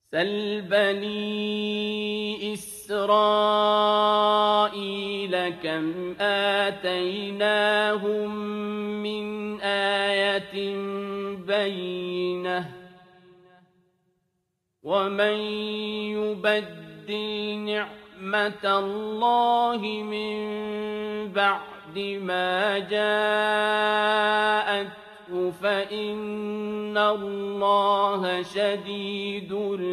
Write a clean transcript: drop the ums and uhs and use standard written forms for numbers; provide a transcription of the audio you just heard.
سَلْ بَنِي إِسْرَائِيلَ كَمْ آتَيْنَاهُم مِّنْ آيَةٍ بَيِّنَةٍ ۗ وَمَن يُبَدِّلْ نِعْمَةَ اللَّهِ مِن بَعْدِ مَا جَاءَتْهُ فَإِنَّ اللَّهَ شَدِيدُ